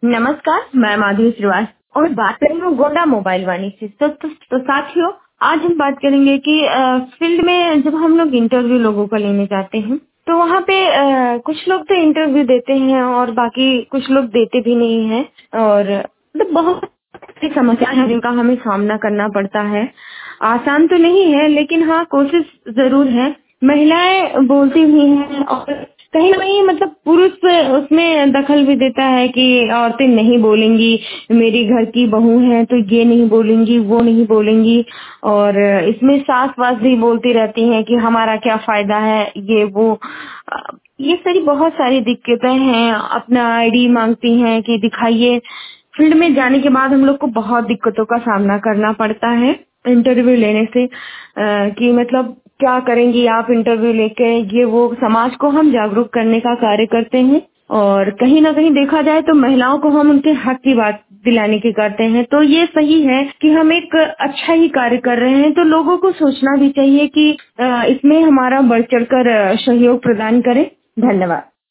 नमस्कार, मैं माधुरी श्रीवास्तव और बात करेंगे गोंडा मोबाइल वाणी से। तो साथियों, आज हम बात करेंगे कि फील्ड में जब हम लोग इंटरव्यू लोगों को लेने जाते हैं तो वहाँ पे कुछ लोग तो इंटरव्यू देते हैं और बाकी कुछ लोग देते भी नहीं हैं और मतलब बहुत सी समस्याएं हैं जिनका हमें सामना करना पड़ता है। आसान तो नहीं है लेकिन हाँ, कोशिश जरूर है। महिलाएं बोलती भी हैं और कहीं ना कहीं मतलब पुरुष उसमें दखल भी देता है कि औरतें नहीं बोलेंगी, मेरी घर की बहू है तो ये नहीं बोलेंगी, वो नहीं बोलेंगी। और इसमें सास वास भी बोलती रहती हैं कि हमारा क्या फायदा है, ये वो। ये सारी बहुत सारी दिक्कतें हैं। अपना आईडी मांगती हैं कि दिखाइए। फील्ड में जाने के बाद हम लोग को बहुत दिक्कतों का सामना करना पड़ता है इंटरव्यू लेने से। कि मतलब क्या करेंगी आप इंटरव्यू लेके, ये वो। समाज को हम जागरूक करने का कार्य करते हैं और कहीं ना कहीं देखा जाए तो महिलाओं को हम उनके हक की बात दिलाने की करते हैं। तो ये सही है कि हम एक अच्छा ही कार्य कर रहे हैं। तो लोगों को सोचना भी चाहिए कि इसमें हमारा बढ़ चढ़कर सहयोग प्रदान करें। धन्यवाद।